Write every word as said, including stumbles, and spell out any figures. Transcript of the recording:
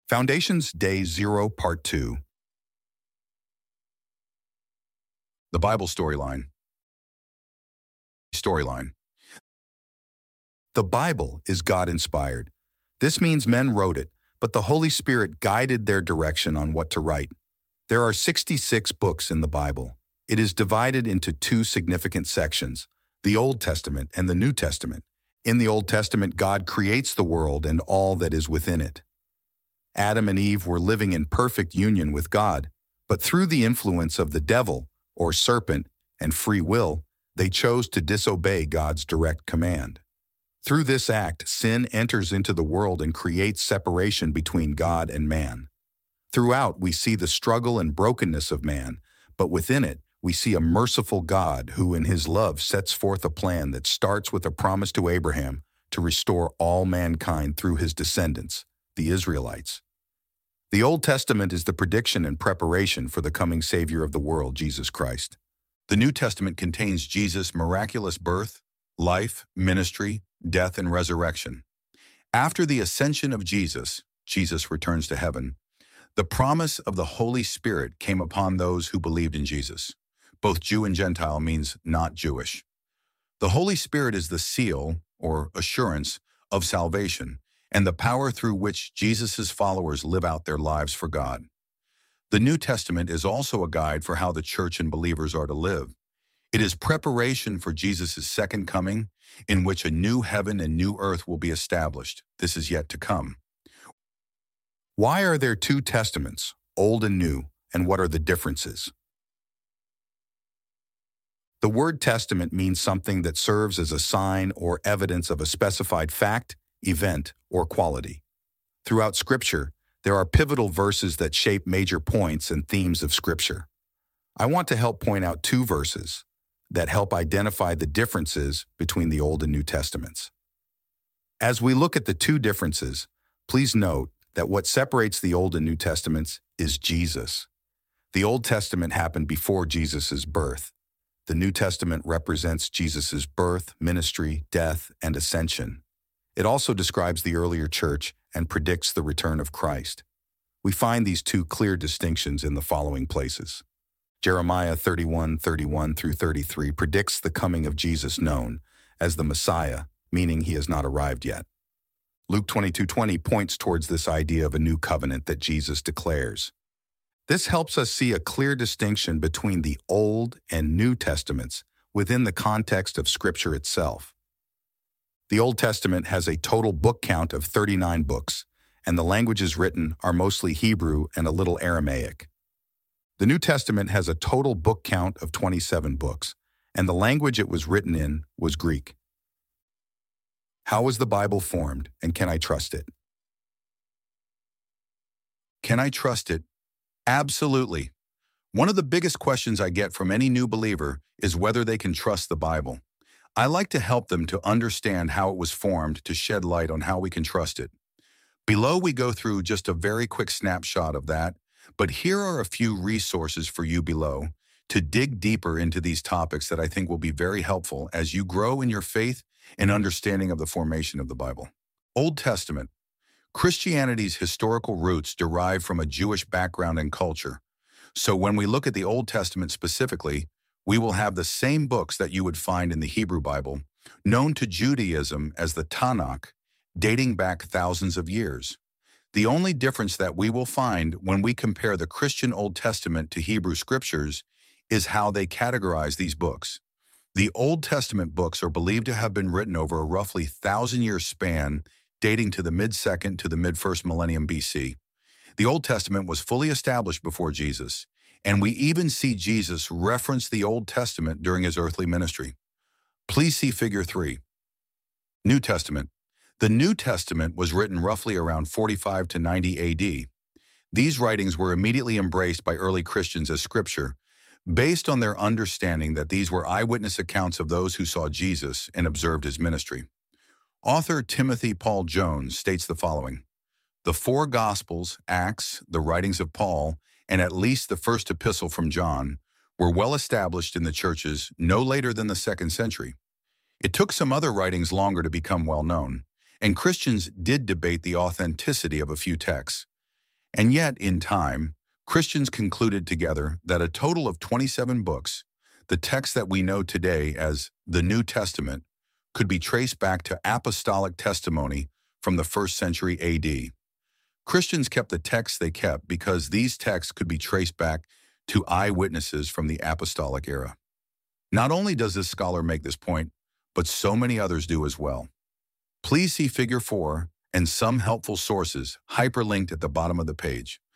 Foundations Day Zero, Part two. The Bible Storyline. Storyline. The Bible is God-inspired. This means men wrote it, but the Holy Spirit guided their direction on what to write. There are sixty-six books in the Bible. It is divided into two significant sections, the Old Testament and the New Testament. In the Old Testament, God creates the world and all that is within it. Adam and Eve were living in perfect union with God, but through the influence of the devil, or serpent, and free will, they chose to disobey God's direct command. Through this act, sin enters into the world and creates separation between God and man. Throughout, we see the struggle and brokenness of man, but within it, we see a merciful God who in his love sets forth a plan that starts with a promise to Abraham to restore all mankind through his descendants, the Israelites. The Old Testament is the prediction and preparation for the coming Savior of the world, Jesus Christ. The New Testament contains Jesus' miraculous birth, life, ministry, death, and resurrection. After the ascension of Jesus, Jesus returns to heaven. The promise of the Holy Spirit came upon those who believed in Jesus. Both Jew and Gentile means not Jewish. The Holy Spirit is the seal, or assurance, of salvation, and the power through which Jesus' followers live out their lives for God. The New Testament is also a guide for how the church and believers are to live. It is preparation for Jesus' second coming, in which a new heaven and new earth will be established. This is yet to come. Why are there two testaments, Old and New, and what are the differences? The word testament means something that serves as a sign or evidence of a specified fact, event, or quality. Throughout Scripture, there are pivotal verses that shape major points and themes of Scripture. I want to help point out two verses that help identify the differences between the Old and New Testaments. As we look at the two differences, please note that what separates the Old and New Testaments is Jesus. The Old Testament happened before Jesus' birth. The New Testament represents Jesus' birth, ministry, death, and ascension. It also describes the earlier church and predicts the return of Christ. We find these two clear distinctions in the following places. Jeremiah thirty-one, thirty-one through thirty-three predicts the coming of Jesus known as the Messiah, meaning he has not arrived yet. Luke twenty-two twenty points towards this idea of a new covenant that Jesus declares. This helps us see a clear distinction between the Old and New Testaments within the context of Scripture itself. The Old Testament has a total book count of thirty-nine books, and the languages written are mostly Hebrew and a little Aramaic. The New Testament has a total book count of twenty-seven books, and the language it was written in was Greek. How was the Bible formed, and can I trust it? Can I trust it? Absolutely. One of the biggest questions I get from any new believer is whether they can trust the Bible. I like to help them to understand how it was formed to shed light on how we can trust it. Below we go through just a very quick snapshot of that, but here are a few resources for you below to dig deeper into these topics that I think will be very helpful as you grow in your faith and understanding of the formation of the Bible. Old Testament. Christianity's historical roots derive from a Jewish background and culture. So when we look at the Old Testament specifically, we will have the same books that you would find in the Hebrew Bible, known to Judaism as the Tanakh, dating back thousands of years. The only difference that we will find when we compare the Christian Old Testament to Hebrew scriptures is how they categorize these books. The Old Testament books are believed to have been written over a roughly thousand-year span dating to the mid-second to the mid-first millennium B C. The Old Testament was fully established before Jesus, and we even see Jesus reference the Old Testament during his earthly ministry. Please see Figure three. New Testament. The New Testament was written roughly around forty-five to ninety A D. These writings were immediately embraced by early Christians as scripture, based on their understanding that these were eyewitness accounts of those who saw Jesus and observed his ministry. Author Timothy Paul Jones states the following: the four Gospels, Acts, the writings of Paul, and at least the first epistle from John were well established in the churches no later than the second century. It took some other writings longer to become well known, and Christians did debate the authenticity of a few texts. And yet, in time, Christians concluded together that a total of twenty-seven books, the text that we know today as the New Testament, could be traced back to apostolic testimony from the first century A D. Christians kept the texts they kept because these texts could be traced back to eyewitnesses from the apostolic era. Not only does this scholar make this point, but so many others do as well. Please see Figure four and some helpful sources hyperlinked at the bottom of the page.